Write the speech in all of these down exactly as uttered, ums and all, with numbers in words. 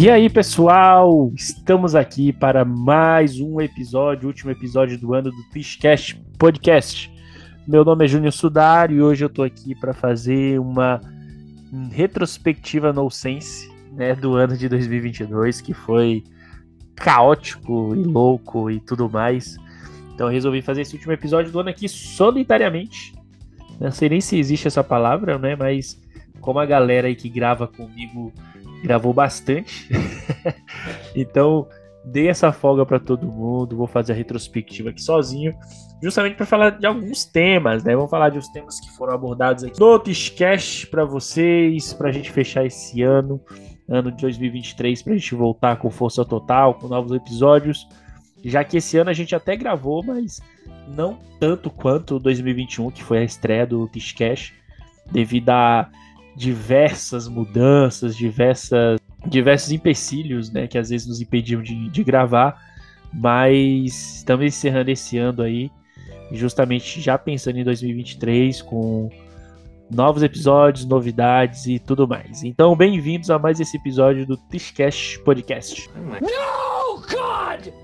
E aí, pessoal, estamos aqui para mais um episódio, último episódio do ano do Twitchcast Podcast. Meu nome é Júnior Sudari e hoje eu tô aqui para fazer uma retrospectiva nonsense, né, do ano de dois mil e vinte e dois, que foi caótico e louco e tudo mais. Então eu resolvi fazer esse último episódio do ano aqui solitariamente. Não sei nem se existe essa palavra, né, mas como a galera aí que grava comigo gravou bastante, então dei essa folga para todo mundo. Vou fazer a retrospectiva aqui sozinho, justamente para falar de alguns temas, né? Vamos falar de uns temas que foram abordados aqui no Twitchcast para vocês, para a gente fechar esse ano, ano de dois mil e vinte e três, para a gente voltar com força total, com novos episódios, já que esse ano a gente até gravou, mas não tanto quanto dois mil e vinte e um, que foi a estreia do Twitchcast, devido a diversas mudanças, diversas, diversos empecilhos, né, que às vezes nos impediam de, de gravar, mas estamos encerrando esse ano aí, justamente já pensando em dois mil e vinte e três, com novos episódios, novidades e tudo mais. Então, bem-vindos a mais esse episódio do Twitchcast Podcast. No, God!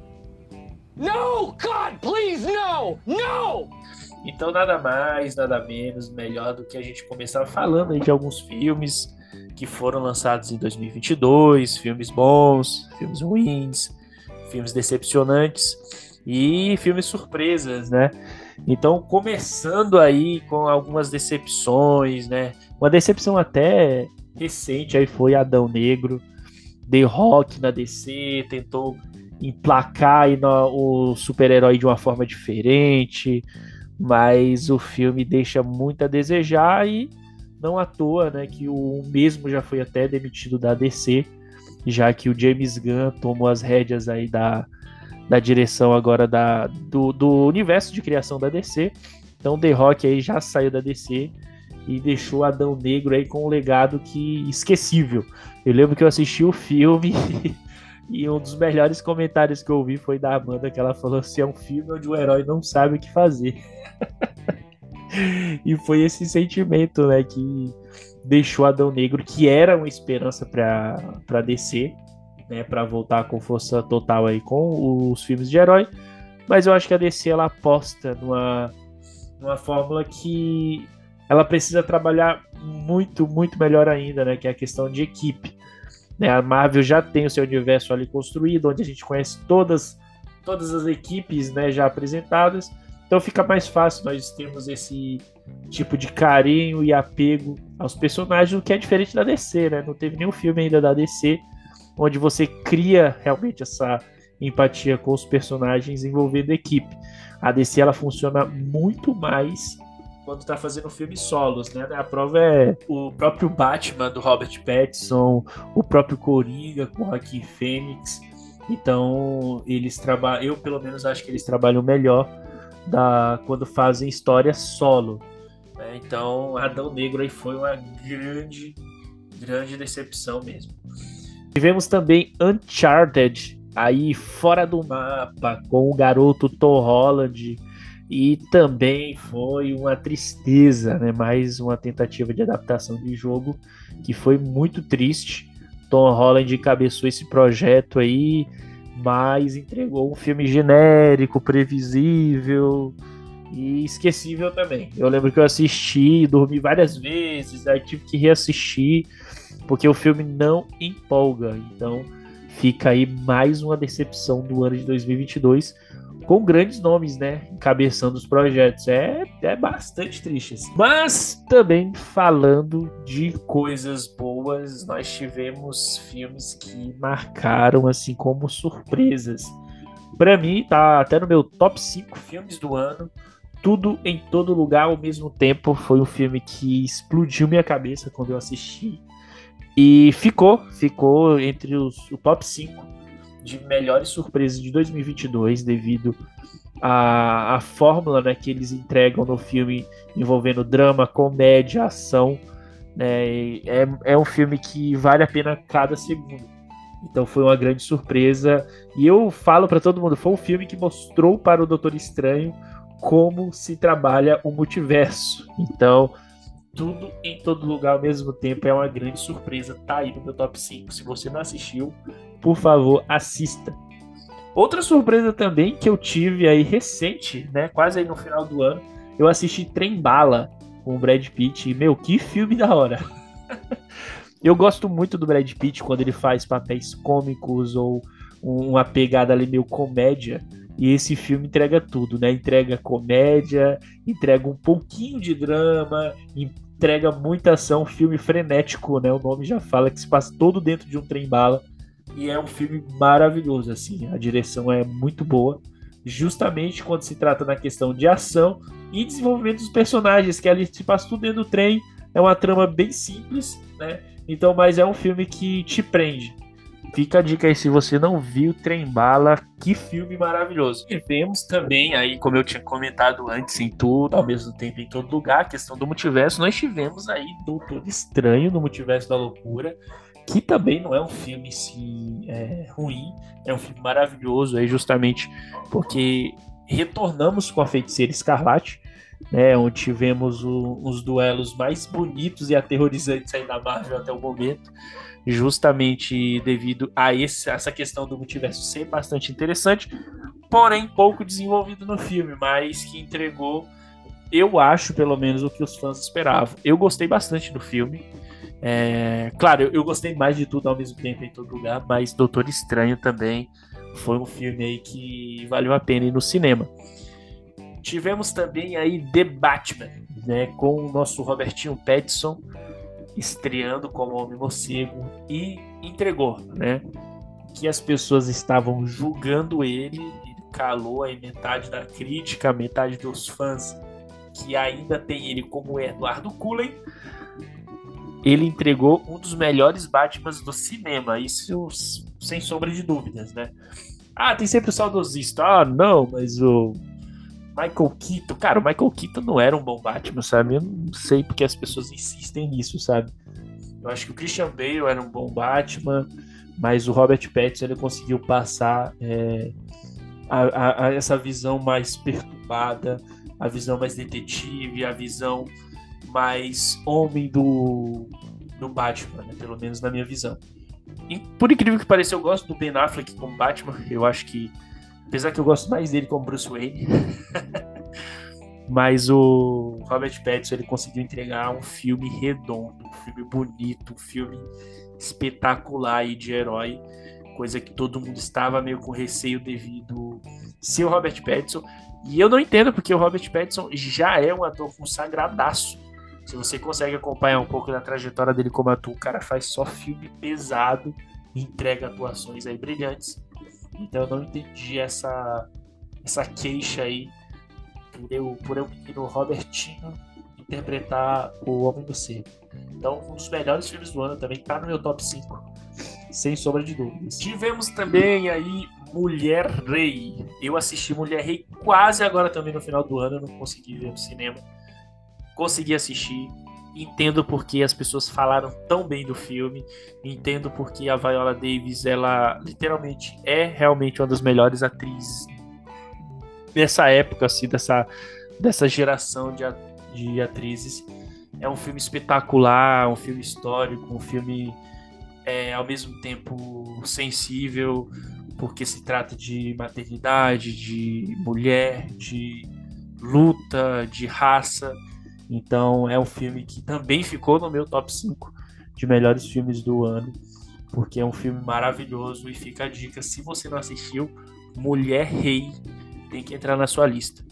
No, God, please, no! No! Então, nada mais, nada menos, melhor do que a gente começar falando aí de alguns filmes que foram lançados em dois mil e vinte e dois, filmes bons, filmes ruins, filmes decepcionantes e filmes surpresas, né? Então, começando aí com algumas decepções, né? Uma decepção até recente aí foi Adão Negro. The Rock na D C tentou emplacar aí no, o super-herói de uma forma diferente, mas o filme deixa muito a desejar e não à toa, né, que o mesmo já foi até demitido da D C, já que o James Gunn tomou as rédeas aí da, da direção agora da, do, do universo de criação da D C. Então The Rock aí já saiu da D C e deixou Adão Negro aí com um legado que esquecível. Eu lembro que eu assisti o filme e um dos melhores comentários que eu ouvi foi da Amanda, que ela falou assim: é um filme onde o herói não sabe o que fazer. E foi esse sentimento, né, que deixou Adão Negro, que era uma esperança para para D C, né, para voltar com força total aí com os filmes de herói. Mas eu acho que a D C ela aposta numa, numa fórmula que ela precisa trabalhar muito, muito melhor ainda, né, que é a questão de equipe. A Marvel já tem o seu universo ali construído, onde a gente conhece todas, todas as equipes, né, já apresentadas. Então fica mais fácil nós termos esse tipo de carinho e apego aos personagens, o que é diferente da D C, né? Não teve nenhum filme ainda da D C onde você cria realmente essa empatia com os personagens envolvendo a equipe. A D C ela funciona muito mais quando tá fazendo filmes solos, né? A prova é o próprio Batman do Robert Pattinson, o próprio Coringa com Joaquin Phoenix. Então, eles trabalham, eu pelo menos acho que eles trabalham melhor da, quando fazem história solo, né? Então, Adão Negro aí foi uma grande, grande decepção mesmo. Tivemos também Uncharted, aí fora do mapa, com o garoto Tom Holland. E também foi uma tristeza, né? Mais uma tentativa de adaptação de jogo que foi muito triste. Tom Holland encabeçou esse projeto aí, mas entregou um filme genérico, previsível e esquecível também. Eu lembro que eu assisti, dormi várias vezes, aí tive que reassistir, porque o filme não empolga. Então fica aí mais uma decepção do ano de dois mil e vinte e dois, com grandes nomes, né, encabeçando os projetos. É, é bastante triste, assim. Mas também falando de coisas boas, nós tivemos filmes que marcaram, assim, como surpresas. Para mim, tá até no meu top cinco filmes do ano. Tudo em Todo Lugar ao Mesmo Tempo foi um filme que explodiu minha cabeça quando eu assisti. E ficou, ficou entre os, o top cinco de melhores surpresas de dois mil e vinte e dois, devido à, à fórmula, né, que eles entregam no filme, envolvendo drama, comédia, ação, né? É, é um filme que vale a pena cada segundo. Então foi uma grande surpresa. E eu falo para todo mundo, foi um filme que mostrou para o Doutor Estranho como se trabalha o multiverso. Então Tudo em Todo Lugar ao mesmo tempo é uma grande surpresa. Tá aí no meu top cinco. Se você não assistiu, por favor, assista. Outra surpresa também que eu tive aí recente, né? Quase aí no final do ano, eu assisti Trem Bala com o Brad Pitt. E, meu, que filme da hora! Eu gosto muito do Brad Pitt quando ele faz papéis cômicos ou uma pegada ali meio comédia. E esse filme entrega tudo, né? Entrega comédia, entrega um pouquinho de drama, entrega muita ação, filme frenético, né? O nome já fala que se passa todo dentro de um trem-bala. E é um filme maravilhoso, assim. A direção é muito boa, justamente quando se trata na questão de ação e desenvolvimento dos personagens, que ali se passa tudo dentro do trem. É uma trama bem simples, né? Então, mas é um filme que te prende. Fica a dica aí se você não viu Trem Bala, que filme maravilhoso. E vemos também aí, como eu tinha comentado antes, em tudo, ao mesmo tempo em todo lugar, a questão do multiverso. Nós tivemos aí Doutor Estranho no Multiverso da Loucura, que também não é um filme assim, é, ruim, é um filme maravilhoso aí justamente porque retornamos com a Feiticeira Escarlate, né, onde tivemos o, os duelos mais bonitos e aterrorizantes aí da Marvel até o momento, justamente devido a esse, essa questão do multiverso ser bastante interessante, porém pouco desenvolvido no filme, mas que entregou, eu acho, pelo menos, o que os fãs esperavam. Eu gostei bastante do filme. É, claro, eu, eu gostei mais de tudo ao mesmo tempo em todo lugar, mas Doutor Estranho também foi um filme aí que valeu a pena ir no cinema. Tivemos também aí The Batman, né, com o nosso Robertinho Pattinson estreando como Homem-Morcego e entregou, né, que as pessoas estavam julgando ele, ele calou aí metade da crítica, metade dos fãs que ainda tem ele como Eduardo Cullen. Ele entregou um dos melhores Batmans do cinema, isso sem sombra de dúvidas, né? Ah, tem sempre o saudosista, ah, não, mas o Michael Keaton, cara, o Michael Keaton não era um bom Batman, sabe? Eu não sei porque as pessoas insistem nisso, sabe? Eu acho que o Christian Bale era um bom Batman, mas o Robert Pattinson ele conseguiu passar é, a, a, a essa visão mais perturbada, a visão mais detetive, a visão mais homem do, do Batman, né? Pelo menos na minha visão. E, por incrível que pareça, eu gosto do Ben Affleck como Batman. Eu acho que, apesar que eu gosto mais dele como Bruce Wayne, mas o Robert Pattinson ele conseguiu entregar um filme redondo, um filme bonito, um filme espetacular aí de herói, coisa que todo mundo estava meio com receio devido ser o Robert Pattinson. E eu não entendo porque o Robert Pattinson já é um ator consagradaço. Se você consegue acompanhar um pouco da trajetória dele como ator, o cara faz só filme pesado e entrega atuações aí brilhantes. Então eu não entendi essa, essa queixa aí por eu, por eu menino Robertinho interpretar o Homem-Morcego. Então, um dos melhores filmes do ano também tá no meu top cinco, sem sombra de dúvidas. Tivemos também aí Mulher Rei. Eu assisti Mulher Rei quase agora também no final do ano, eu não consegui ver no cinema. Consegui assistir, entendo porque as pessoas falaram tão bem do filme, entendo porque a Viola Davis, ela literalmente é realmente uma das melhores atrizes dessa época, assim, dessa, dessa geração de, de atrizes. É um filme espetacular, um filme histórico, um filme é, ao mesmo tempo sensível, porque se trata de maternidade, de mulher, de luta, de raça. Então é um filme que também ficou no meu top cinco de melhores filmes do ano, porque é um filme maravilhoso e fica a dica, se você não assistiu, Mulher Rei tem que entrar na sua lista.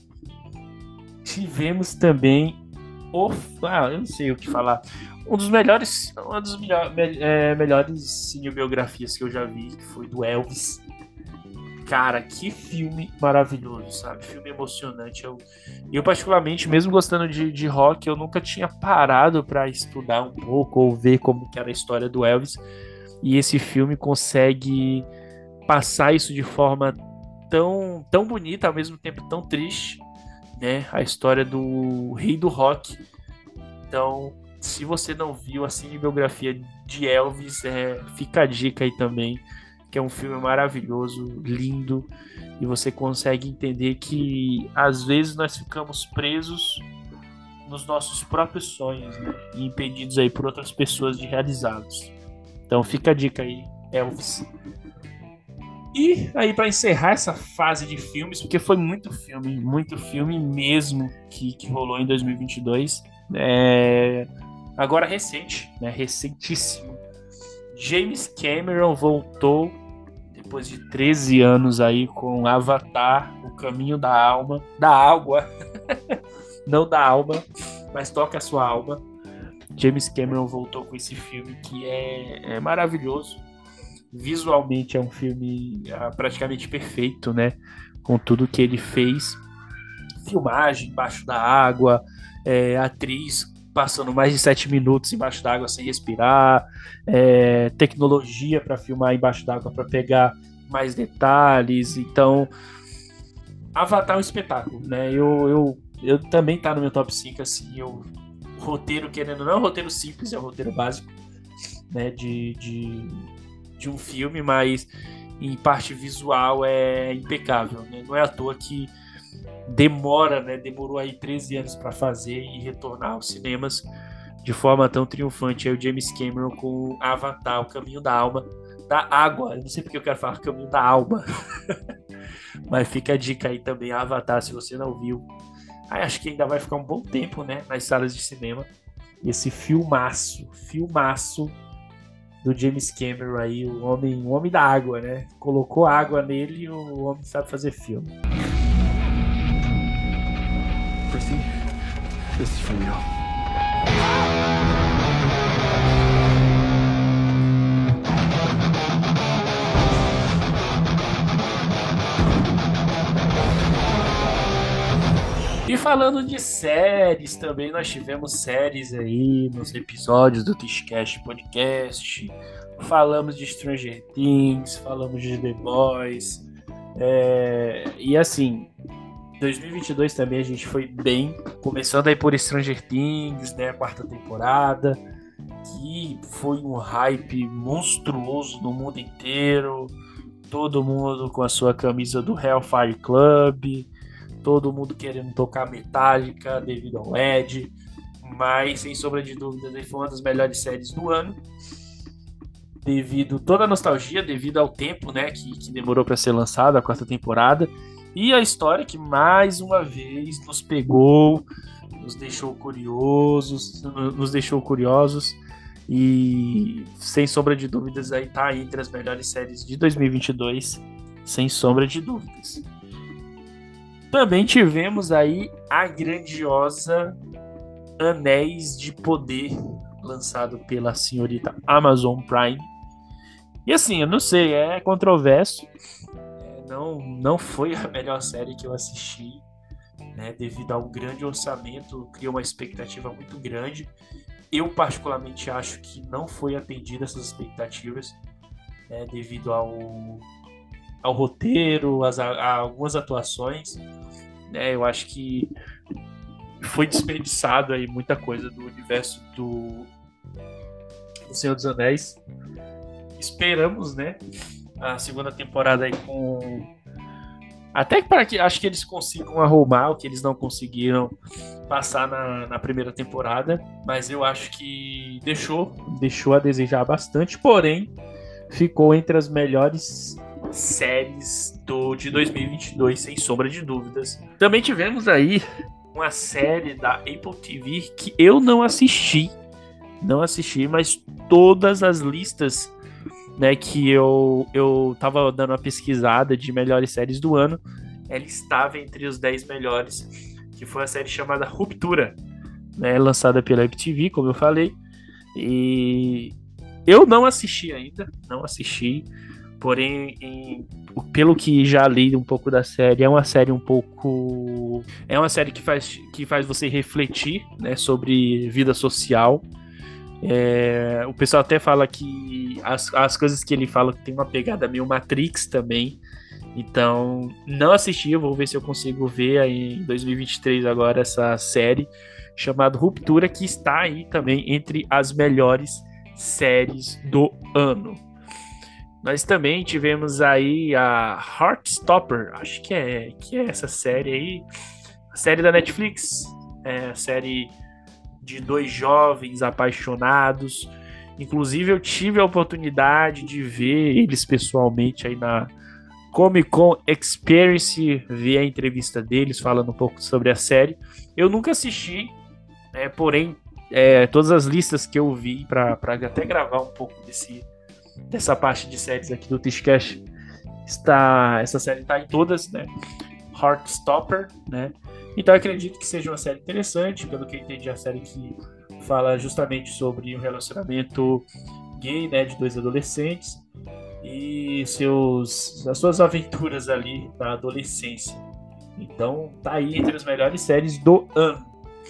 Tivemos também o... Ah, eu não sei o que falar. Um dos melhores, uma das melhor, me, é, melhores cinebiografias que eu já vi, que foi do Elvis. Cara, que filme maravilhoso, sabe? Filme emocionante. Eu, eu particularmente, mesmo gostando de, de rock, eu nunca tinha parado para estudar um pouco ou ver como que era a história do Elvis. E esse filme consegue passar isso de forma tão, tão bonita, ao mesmo tempo tão triste, né? A história do rei do rock. Então, se você não viu a cinebiografia de Elvis, é, fica a dica aí também, que é um filme maravilhoso, lindo, e você consegue entender que às vezes nós ficamos presos nos nossos próprios sonhos, né? E impedidos aí por outras pessoas de realizá-los. Então fica a dica aí, Elvis. E aí, para encerrar essa fase de filmes, porque foi muito filme, muito filme mesmo que, que rolou em dois mil e vinte e dois. É... Agora recente, né? Recentíssimo. James Cameron voltou depois de treze anos aí com Avatar, O Caminho da Alma, da Água, não da alma, mas toca a sua alma. James Cameron voltou com esse filme que é, é maravilhoso. Visualmente é um filme ah, praticamente perfeito, né? Com tudo que ele fez. Filmagem embaixo da água, é, atriz passando mais de sete minutos embaixo da água sem respirar, é, tecnologia para filmar embaixo da água para pegar mais detalhes. Então, Avatar é um espetáculo, né? Eu, eu, eu também tá no meu top cinco, assim, eu, o roteiro, querendo não é um roteiro simples, é um roteiro básico, né? De... de de um filme, mas em parte visual é impecável, né? Não é à toa que demora, né? Demorou aí treze anos para fazer e retornar aos cinemas de forma tão triunfante. Aí o James Cameron com Avatar, O Caminho da Alma, da Água. Eu não sei porque eu quero falar Caminho da Alma, mas fica a dica aí também, Avatar, se você não viu. Aí acho que ainda vai ficar um bom tempo, né? Nas salas de cinema. Esse filmaço, filmaço do James Cameron aí, o homem, o homem da água, né? Colocou água nele e o homem sabe fazer filme. Christy, this is for you. E falando de séries também, nós tivemos séries aí nos episódios do Tishcast Podcast. Falamos de Stranger Things, falamos de The Boys. É... E assim, dois mil e vinte e dois também a gente foi bem. Começando aí por Stranger Things, né? A quarta temporada. Que foi um hype monstruoso no mundo inteiro. Todo mundo com a sua camisa do Hellfire Club. Todo mundo querendo tocar Metallica devido ao Ed, mas sem sombra de dúvidas foi uma das melhores séries do ano, devido toda a nostalgia, devido ao tempo, né, que, que demorou para ser lançada a quarta temporada, e a história que mais uma vez nos pegou, nos deixou curiosos, nos deixou curiosos, e sem sombra de dúvidas aí tá entre as melhores séries de dois mil e vinte e dois, sem sombra de dúvidas. Também tivemos aí a grandiosa Anéis de Poder, lançado pela senhorita Amazon Prime. E assim, eu não sei, é controverso. É, não, não foi a melhor série que eu assisti, né, devido ao grande orçamento, criou uma expectativa muito grande. Eu particularmente acho que não foi atendida essas expectativas, né, devido ao... ao roteiro, as, a, a algumas atuações, né? Eu acho que foi desperdiçado aí muita coisa do universo do, do Senhor dos Anéis. Esperamos, né, a segunda temporada aí com... Até que para que acho que eles consigam arrumar o que eles não conseguiram passar na, na primeira temporada, mas eu acho que deixou, deixou a desejar bastante, porém ficou entre as melhores séries do, de dois mil e vinte e dois, sem sombra de dúvidas. Também tivemos aí uma série da Apple T V que eu não assisti, não assisti, mas todas as listas, né, que eu, eu tava dando uma pesquisada de melhores séries do ano, ela estava entre os dez melhores, que foi a série chamada Ruptura, né, lançada pela Apple T V, como eu falei, e eu não assisti ainda, não assisti, porém, em, pelo que já li um pouco da série, é uma série um pouco... É uma série que faz, que faz você refletir, né, sobre vida social. É, o pessoal até fala que as, as coisas que ele fala tem uma pegada meio Matrix também. Então, não assisti, eu vou ver se eu consigo ver aí em dois mil e vinte e três agora essa série chamada Ruptura, que está aí também entre as melhores séries do ano. Nós também tivemos aí a Heartstopper, acho que é, que é essa série aí, a série da Netflix, É a série de dois jovens apaixonados. Inclusive eu tive a oportunidade de ver eles pessoalmente aí na Comic Con Experience, ver a entrevista deles falando um pouco sobre a série. Eu nunca assisti, né, porém é, todas as listas que eu vi para até gravar um pouco desse, dessa parte de séries aqui do Tishcast, está, essa série está em todas, né? Heartstopper, né? Então eu acredito que seja uma série interessante, pelo que eu entendi, a série que fala justamente sobre um relacionamento gay, né, de dois adolescentes e seus, as suas aventuras ali na adolescência. Então tá aí entre as melhores séries do ano.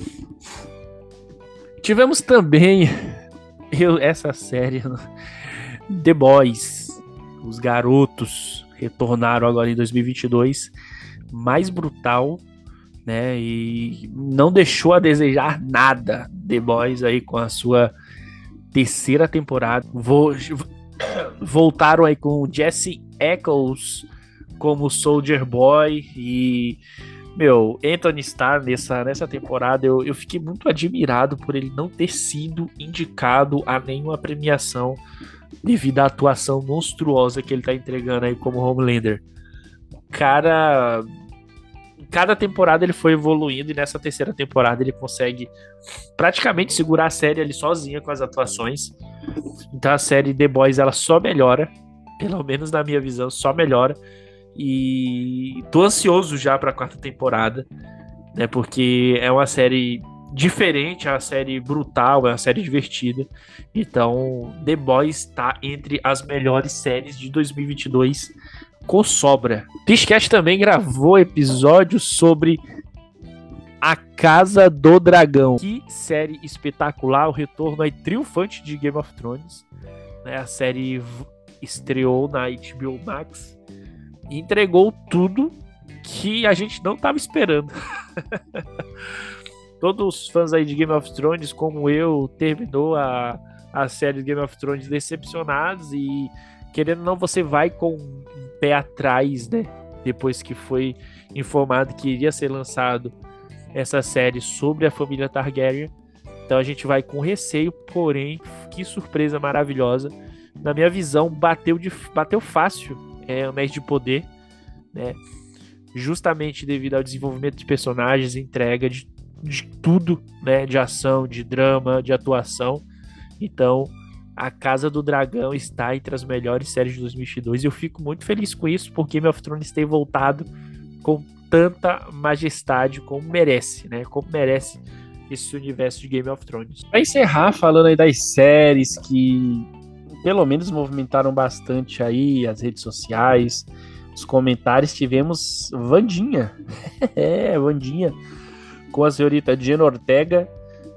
Tivemos também eu, essa série The Boys, os garotos retornaram agora em dois mil e vinte e dois, mais brutal, né, e não deixou a desejar nada. The Boys aí com a sua terceira temporada. Vou, voltaram aí com o Jesse Eccles como Soldier Boy e, meu, Anthony Starr nessa, nessa temporada, eu, eu fiquei muito admirado por ele não ter sido indicado a nenhuma premiação devido à atuação monstruosa que ele tá entregando aí como Homelander. Cara, cada temporada ele foi evoluindo e nessa terceira temporada ele consegue praticamente segurar a série ali sozinha com as atuações. Então a série The Boys ela só melhora, pelo menos na minha visão, só melhora. E tô ansioso já para a quarta temporada, né? Porque é uma série diferente, é uma série brutal, é uma série divertida. Então The Boys tá entre as melhores séries de dois mil e vinte e dois. Com sobra. Tishcast também gravou episódio sobre A Casa do Dragão. Que série espetacular, o retorno aí triunfante de Game of Thrones, né? A série estreou na H B O Max e entregou tudo que a gente não estava esperando. Todos os fãs aí de Game of Thrones, como eu, terminou a, a série de Game of Thrones decepcionados e querendo ou não, você vai com um pé atrás, né? Depois que foi informado que iria ser lançado essa série sobre a família Targaryen. Então a gente vai com receio, porém, que surpresa maravilhosa. Na minha visão, bateu, de, bateu fácil é, Anéis de Poder, né? Justamente devido ao desenvolvimento de personagens, entrega de, de tudo, né? De ação, de drama, de atuação. Então A Casa do Dragão está entre as melhores séries de dois mil e vinte e dois e eu fico muito feliz com isso, porque Game of Thrones tem voltado com tanta majestade como merece, né? Como merece esse universo de Game of Thrones. Para encerrar, falando aí das séries que pelo menos movimentaram bastante aí as redes sociais, os comentários, tivemos Wandinha. é, Wandinha, com a senhorita Jenna Ortega,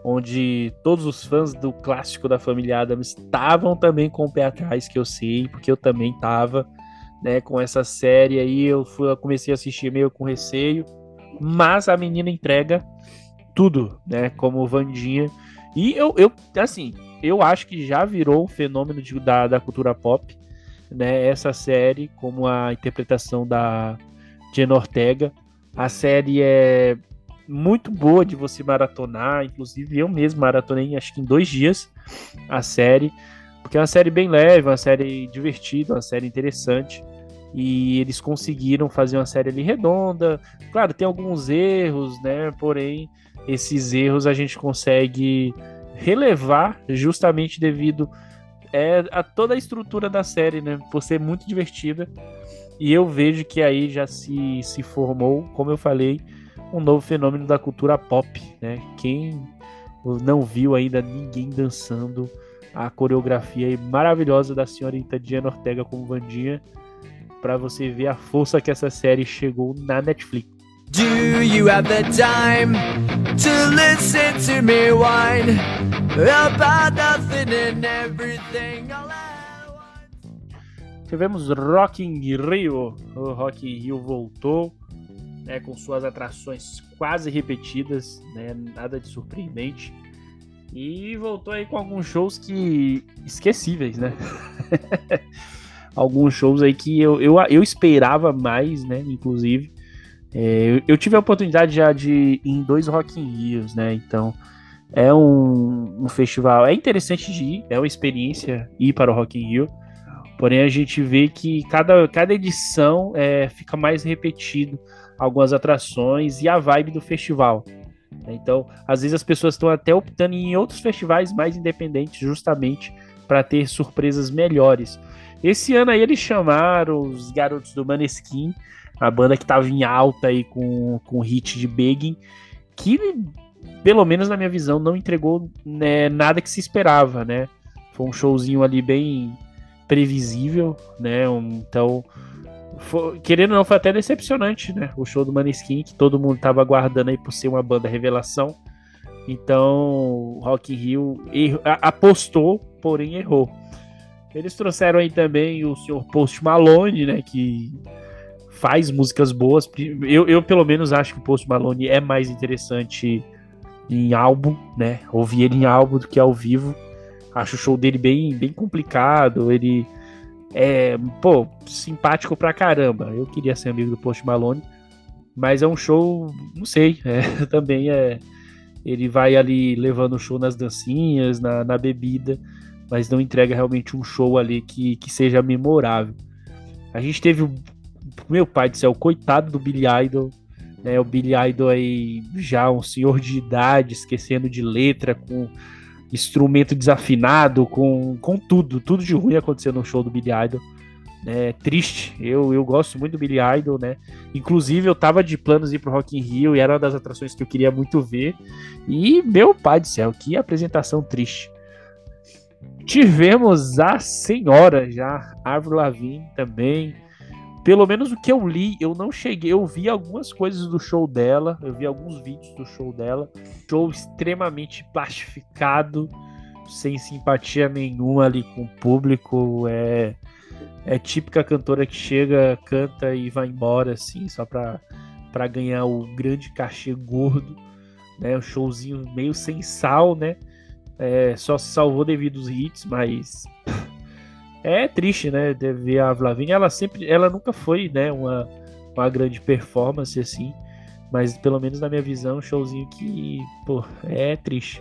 onde todos os fãs do clássico da família Addams estavam também com o pé atrás, que eu sei, porque eu também estava, né, com essa série aí, eu, fui, eu comecei a assistir meio com receio, mas a menina entrega tudo, né, como Wandinha, e eu, eu assim, eu acho que já virou um fenômeno de, da, da cultura pop, né, essa série, como a interpretação da Jenna Ortega. A série é muito boa de você maratonar, inclusive eu mesmo maratonei acho que em dois dias a série, porque é uma série bem leve, uma série divertida, uma série interessante, e eles conseguiram fazer uma série ali redonda. Claro, tem alguns erros, né, porém esses erros a gente consegue relevar justamente devido é, a toda a estrutura da série, né, por ser muito divertida, e eu vejo que aí já se, se formou, como eu falei, um novo fenômeno da cultura pop, né? Quem não viu ainda ninguém dançando a coreografia maravilhosa da senhorita Jenna Ortega como Wandinha, para você ver a força que essa série chegou na Netflix. Do you have the time to listen to me whine about nothing and everything all at once? Tivemos Rock in Rio, o Rock in Rio voltou, né, com suas atrações quase repetidas, né, nada de surpreendente, e voltou aí com alguns shows que esquecíveis, né? Alguns shows aí que eu, eu, eu esperava mais, né, inclusive, É, eu, eu tive a oportunidade já de ir em dois Rock in Rios, né? Então é um, um festival, é interessante de ir, é uma experiência ir para o Rock in Rio. Porém, a gente vê que cada, cada edição é, fica mais repetido algumas atrações e a vibe do festival. Então, às vezes as pessoas estão até optando em outros festivais mais independentes justamente para ter surpresas melhores. Esse ano aí eles chamaram os garotos do Maneskin, a banda que estava em alta aí com, com o hit de Begging, que pelo menos na minha visão não entregou, né, nada que se esperava, né? Foi um showzinho ali bem previsível, né? Então, foi, querendo ou não, foi até decepcionante, né? O show do Maneskin, que todo mundo tava aguardando aí por ser uma banda revelação. Então, o Rock in Rio erro, apostou, porém errou. Eles trouxeram aí também o senhor Post Malone, né? Que faz músicas boas. Eu, eu pelo menos, acho que o Post Malone é mais interessante em álbum, né? Ouvir ele em álbum do que ao vivo. Acho o show dele bem, bem complicado. Ele é, pô, simpático pra caramba. Eu queria ser amigo do Post Malone. Mas é um show, não sei, é, também é... Ele vai ali levando o show nas dancinhas, na, na bebida, mas não entrega realmente um show ali que, que seja memorável. A gente teve o... Meu pai do céu, coitado do Billy Idol, né? O Billy Idol aí já um senhor de idade, esquecendo de letra, com instrumento desafinado, com, com tudo, tudo de ruim acontecendo no show do Billy Idol. É triste, eu, eu gosto muito do Billy Idol, né? Inclusive eu tava de planos de ir pro Rock in Rio e era uma das atrações que eu queria muito ver. E meu pai do céu, que apresentação triste. Tivemos a senhora já, Avril Lavigne também. Pelo menos o que eu li, eu não cheguei, eu vi algumas coisas do show dela, eu vi alguns vídeos do show dela, show extremamente plastificado, sem simpatia nenhuma ali com o público, é, é típica cantora que chega, canta e vai embora, assim, só pra, pra ganhar o grande cachê gordo, né, um showzinho meio sem sal, né, é, só se salvou devido aos hits, mas... É triste, né, de ver a Avril Lavigne. Ela sempre, ela nunca foi, né, uma, uma grande performance assim, mas pelo menos na minha visão, um showzinho que, pô, é triste.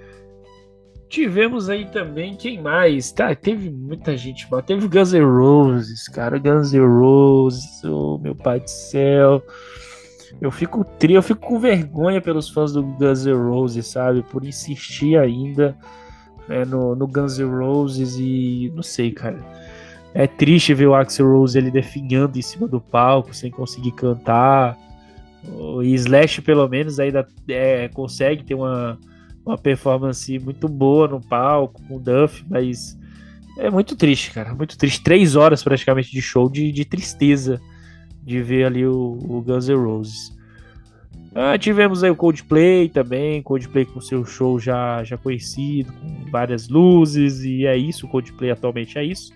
Tivemos aí também, quem mais? Tá, teve muita gente, mas teve Guns N' Roses, cara, Guns N' Roses, oh, meu pai do céu. Eu fico tri, eu fico com vergonha pelos fãs do Guns N' Roses, sabe, por insistir ainda. É, no, no Guns N' Roses e não sei, cara, é triste ver o Axl Rose ele definhando em cima do palco sem conseguir cantar. O Slash pelo menos ainda é, consegue ter uma, uma performance muito boa no palco com o Duff, mas é muito triste, cara, muito triste. Três horas praticamente de show de, de tristeza de ver ali o, o Guns N' Roses. Ah, tivemos aí o Coldplay também, Coldplay com seu show já, já conhecido, com várias luzes, e é isso, o Coldplay atualmente é isso.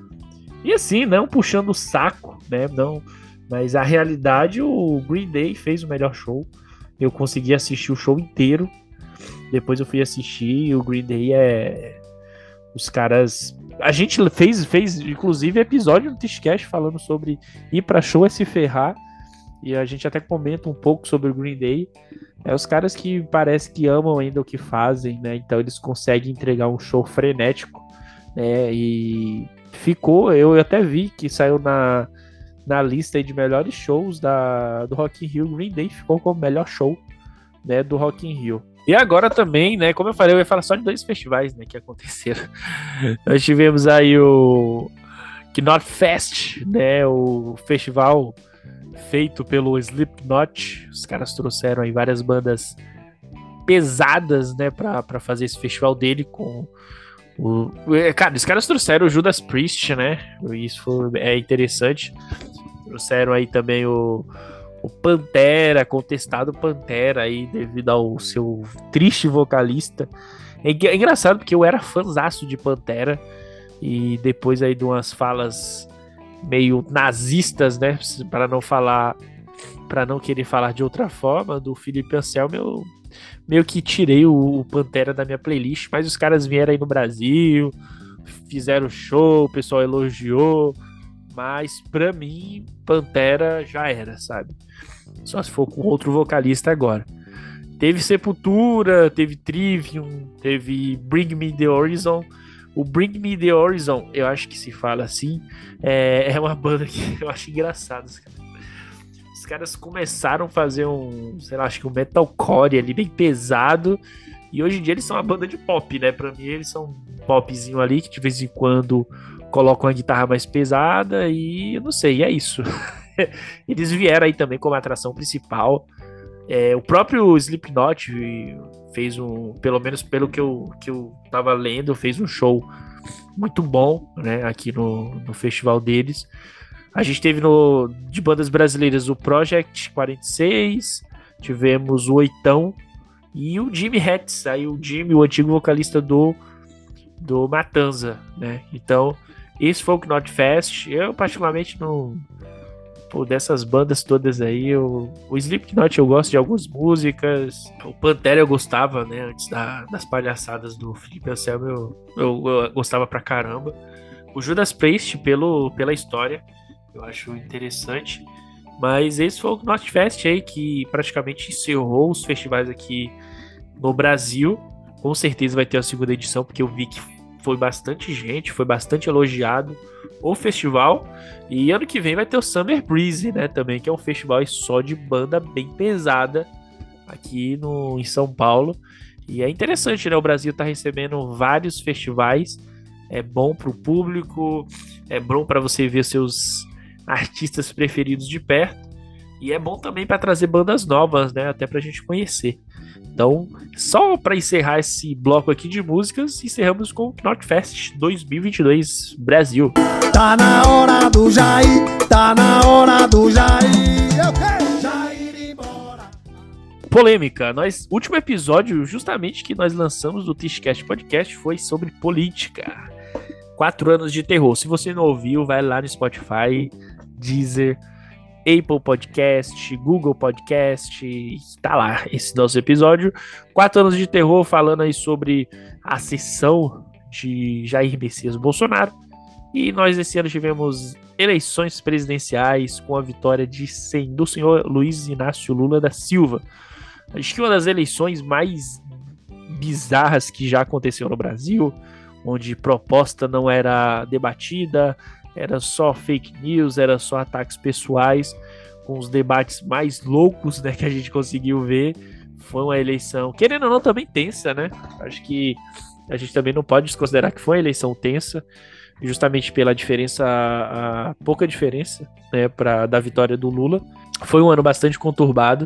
E assim, não puxando o saco, né, não, mas a realidade, o Green Day fez o melhor show, eu consegui assistir o show inteiro, depois eu fui assistir, e o Green Day é... Os caras... A gente fez, fez inclusive, episódio no Tishcast falando sobre ir pra show é se ferrar, e a gente até comenta um pouco sobre o Green Day. É os caras que parece que amam ainda o que fazem, né? Então eles conseguem entregar um show frenético, né? E ficou, eu até vi que saiu na, na lista aí de melhores shows da, do Rock in Rio. Green Day ficou como melhor show, né, do Rock in Rio. E agora também, né? Como eu falei, eu ia falar só de dois festivais, né, que aconteceram. Nós tivemos aí o Knot Fest, né? O festival feito pelo Slipknot. Os caras trouxeram aí várias bandas pesadas, né, pra, pra fazer esse festival dele com o... Cara, os caras trouxeram o Judas Priest, né, isso foi, é interessante. Trouxeram aí também o, o Pantera, contestado Pantera aí, devido ao seu triste vocalista. É, é engraçado porque eu era fãzaço de Pantera, e depois aí de umas falas meio nazistas, né, para não falar, para não querer falar de outra forma, do Felipe Anselmo, eu meio que tirei o, o Pantera da minha playlist, mas os caras vieram aí no Brasil, fizeram show, o pessoal elogiou, mas pra mim Pantera já era, sabe? Só se for com outro vocalista agora. Teve Sepultura, teve Trivium, teve Bring Me The Horizon. O Bring Me The Horizon, eu acho que se fala assim, é, é uma banda que eu acho engraçado. Os caras começaram a fazer um, sei lá, acho que um metalcore ali, bem pesado. E hoje em dia eles são uma banda de pop, né? Pra mim eles são um popzinho ali, que de vez em quando colocam uma guitarra mais pesada e eu não sei, é isso. Eles vieram aí também como atração principal. É, o próprio Slipknot fez um, pelo menos pelo que eu, que eu tava lendo, fez um show muito bom, né, aqui no, no festival deles. A gente teve no, de bandas brasileiras o Project quarenta e seis, tivemos o Oitão e o Jimmy Hetz, aí o Jimmy, o antigo vocalista do, do Matanza, né? Então, esse foi o Knot Fest. Eu particularmente não... Pô, dessas bandas todas aí, eu, o Slipknot eu gosto de algumas músicas, o Pantera eu gostava, né, antes da, das palhaçadas do Felipe Anselmo, eu, eu, eu gostava pra caramba. O Judas Priest, pelo, pela história, eu acho interessante, mas esse foi o Knot Fest aí, que praticamente encerrou os festivais aqui no Brasil. Com certeza vai ter a segunda edição, porque eu vi que foi bastante gente, foi bastante elogiado o festival. E ano que vem vai ter o Summer Breeze, né, também, que é um festival só de banda bem pesada aqui no, em São Paulo. E é interessante, né, o Brasil tá recebendo vários festivais, é bom pro público, é bom para você ver seus artistas preferidos de perto, e é bom também para trazer bandas novas, né, até pra gente conhecer. Então, só para encerrar esse bloco aqui de músicas, encerramos com o Knot Fest dois mil e vinte e dois Brasil. Tá na hora do Jair, tá na hora do Jair, eu quero Jair embora. Polêmica. Nós, último episódio, justamente que nós lançamos do Tischcast Podcast, foi sobre política. Quatro anos de terror. Se você não ouviu, vai lá no Spotify, Deezer, Apple Podcast, Google Podcast, tá lá esse nosso episódio. Quatro anos de terror, falando aí sobre a sessão de Jair Messias Bolsonaro. E nós esse ano tivemos eleições presidenciais com a vitória de, do senhor Luiz Inácio Lula da Silva. Acho que uma das eleições mais bizarras que já aconteceu no Brasil, onde proposta não era debatida, era só fake news, era só ataques pessoais, com os debates mais loucos, né, que a gente conseguiu ver. Foi uma eleição, querendo ou não, também tensa, né? Acho que a gente também não pode desconsiderar que foi uma eleição tensa, justamente pela diferença, a, a pouca diferença, né, pra, da vitória do Lula. Foi um ano bastante conturbado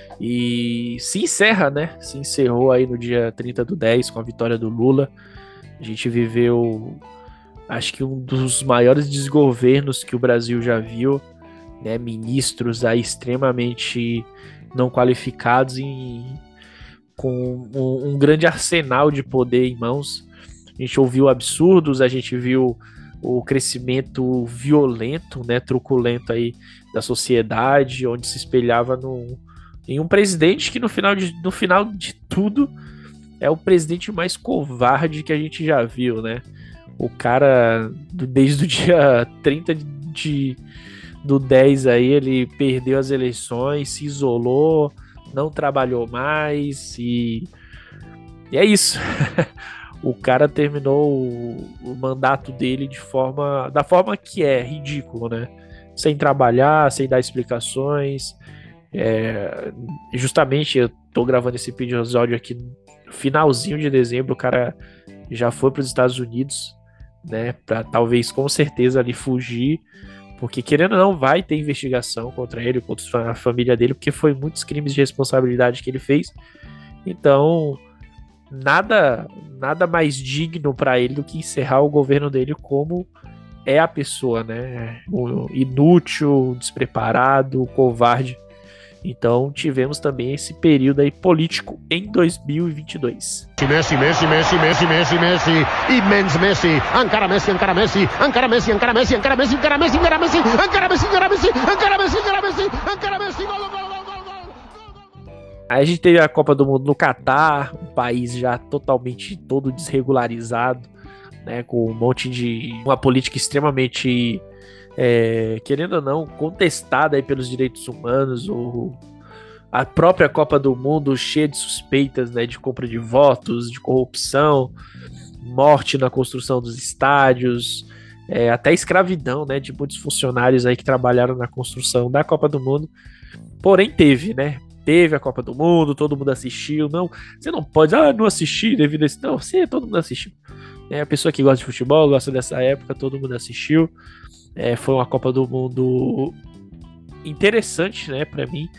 e se encerra, né? Se encerrou aí no dia trinta do dez com a vitória do Lula. A gente viveu, acho que um dos maiores desgovernos que o Brasil já viu, né? Ministros aí extremamente não qualificados e com um, um grande arsenal de poder em mãos. A gente ouviu absurdos, a gente viu o crescimento violento, né, truculento aí da sociedade, onde se espelhava no, em um presidente que no final, de, no final de tudo é o presidente mais covarde que a gente já viu, né? O cara, desde o dia trinta de, do dez aí, ele perdeu as eleições, se isolou, não trabalhou mais e, e é isso. O cara terminou o, o mandato dele de forma, da forma que é, ridículo, né? Sem trabalhar, sem dar explicações. É, justamente eu tô gravando esse episódio aqui no finalzinho de dezembro, o cara já foi para os Estados Unidos, né? Para talvez, com certeza, ali fugir, porque querendo ou não, vai ter investigação contra ele, contra a família dele, porque foi muitos crimes de responsabilidade que ele fez. Então, nada, nada mais digno para ele do que encerrar o governo dele como é a pessoa, né? O inútil, despreparado, covarde. Então tivemos também esse período aí político em dois mil e vinte e dois. Messi, Messi, Messi, Messi, Messi, Messi, immens Messi, encara Messi, encara Messi, encara Messi, encara Messi, encara Messi, encara Messi, encara Messi, encara Messi, encara Messi, encara Messi, encara Messi, encara Messi, gol, gol, gol, gol, gol. Aí a gente teve a Copa do Mundo no Catar, um país já totalmente todo desregularizado, né, com um monte de uma política extremamente é, querendo ou não, contestada aí pelos direitos humanos, ou a própria Copa do Mundo cheia de suspeitas, né, de compra de votos, de corrupção, morte na construção dos estádios, é, até escravidão, né, de muitos funcionários aí que trabalharam na construção da Copa do Mundo. Porém teve, né, teve a Copa do Mundo, todo mundo assistiu. Não, você não pode, ah, não assisti devido a isso. Não, você, todo mundo assistiu. É, a pessoa que gosta de futebol, gosta dessa época, todo mundo assistiu. É, foi uma Copa do Mundo interessante, né, para mim,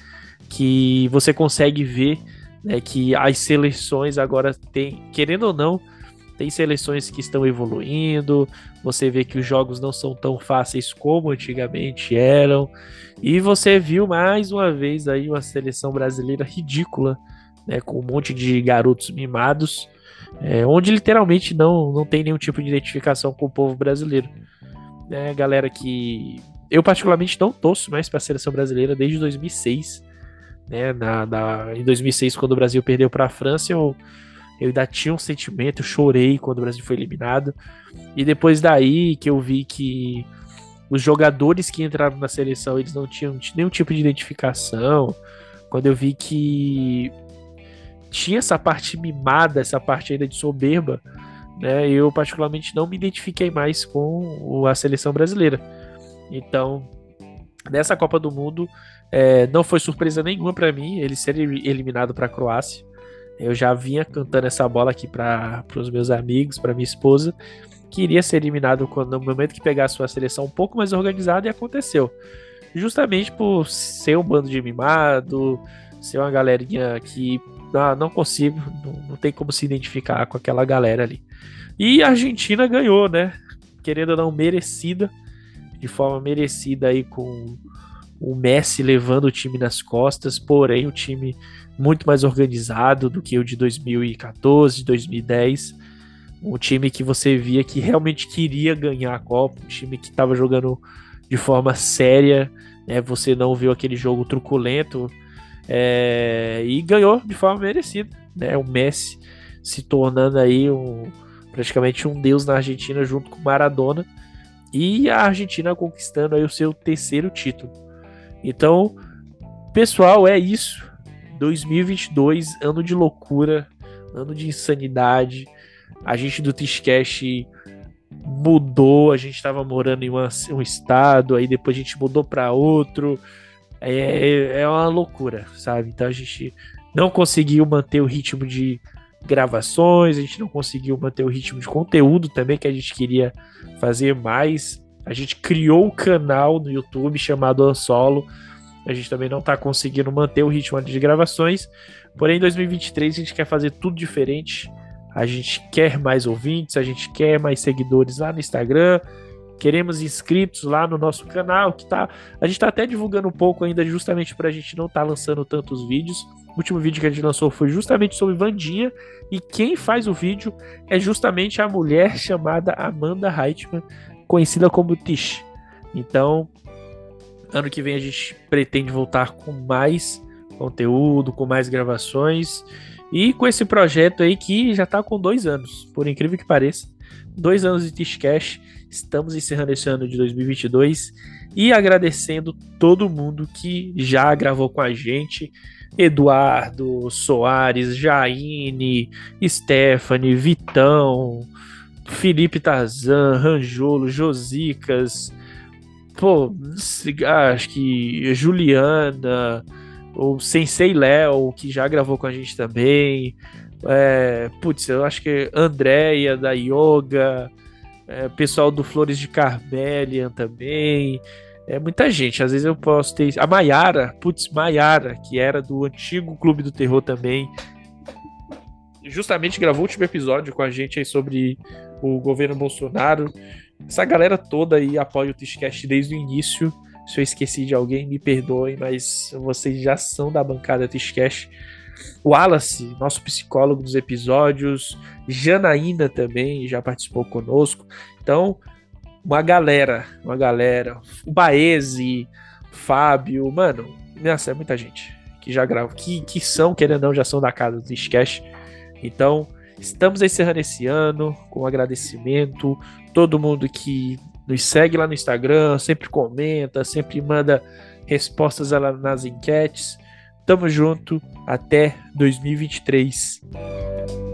que você consegue ver, né, que as seleções agora tem, querendo ou não, tem seleções que estão evoluindo. Você vê que os jogos não são tão fáceis como antigamente eram. E você viu mais uma vez aí uma seleção brasileira ridícula, né, com um monte de garotos mimados, é, onde literalmente não, não tem nenhum tipo de identificação com o povo brasileiro. É, galera que eu particularmente não torço mais para a seleção brasileira desde dois mil e seis. Né, na, na, em dois mil e seis, quando o Brasil perdeu para a França, eu, eu ainda tinha um sentimento, eu chorei quando o Brasil foi eliminado. E depois daí que eu vi que os jogadores que entraram na seleção, eles não tinham nenhum tipo de identificação. Quando eu vi que tinha essa parte mimada, essa parte ainda de soberba, né, eu particularmente não me identifiquei mais com a seleção brasileira. Então, nessa Copa do Mundo, é, não foi surpresa nenhuma para mim ele ser eliminado para a Croácia. Eu já vinha cantando essa bola aqui para os meus amigos, para minha esposa, que iria ser eliminado quando, no momento que pegasse uma seleção um pouco mais organizada, e aconteceu. Justamente por ser um bando de mimado, ser uma galerinha que não, não consigo, não, não tem como se identificar com aquela galera ali. E a Argentina ganhou, né? Querendo ou não, merecida, de forma merecida aí, com o Messi levando o time nas costas, porém o time muito mais organizado do que o de dois mil e quatorze, dois mil e dez. Um time que você via que realmente queria ganhar a Copa, um time que estava jogando de forma séria, né? Você não viu aquele jogo truculento, é, e ganhou de forma merecida, né? O Messi se tornando aí um, praticamente um deus na Argentina junto com Maradona, e a Argentina conquistando aí o seu terceiro título. Então, pessoal, é isso. dois mil e vinte e dois, ano de loucura, ano de insanidade. A gente do Tiscast mudou, a gente estava morando em uma, um estado, aí depois a gente mudou para outro. É, é uma loucura, sabe? Então a gente não conseguiu manter o ritmo de gravações, a gente não conseguiu manter o ritmo de conteúdo também, que a gente queria fazer mais. A gente criou o canal no YouTube chamado Ansolo. A gente também não está conseguindo manter o ritmo de gravações. Porém, em dois mil e vinte e três a gente quer fazer tudo diferente. A gente quer mais ouvintes, a gente quer mais seguidores lá no Instagram. Queremos inscritos lá no nosso canal, que tá, a gente está até divulgando um pouco ainda, justamente para a gente não estar tá lançando tantos vídeos. O último vídeo que a gente lançou foi justamente sobre Wandinha, e quem faz o vídeo é justamente a mulher chamada Amanda Heitman, conhecida como Tish. Então, ano que vem a gente pretende voltar com mais conteúdo, com mais gravações, e com esse projeto aí que já está com dois anos, por incrível que pareça. Dois anos de Tishcast. Estamos encerrando esse ano de dois mil e vinte e dois e agradecendo todo mundo que já gravou com a gente. Eduardo, Soares, Jaine, Stephanie, Vitão, Felipe Tarzan, Ranjolo, Josicas, pô, acho que Juliana, o Sensei Léo, que já gravou com a gente também. É, putz, eu acho que Andréia da Yoga, é, pessoal do Flores de Carmelian também, é muita gente. Às vezes eu posso ter a Maiara, putz, Maiara, que era do antigo Clube do Terror também, justamente gravou o último episódio com a gente aí sobre o governo Bolsonaro. Essa galera toda aí apoia o Tishcast desde o início. Se eu esqueci de alguém, me perdoem, mas vocês já são da bancada Tishcast. O Wallace, nosso psicólogo dos episódios, Janaína também já participou conosco. Então, uma galera, uma galera, o Baeze, Fábio, mano, nossa, é muita gente que já grava, que, que são, querendo ou não, já são da casa do Tishcast. Então, estamos encerrando esse ano com agradecimento, todo mundo que nos segue lá no Instagram, sempre comenta, sempre manda respostas lá nas enquetes. Tamo junto, até dois mil e vinte e três.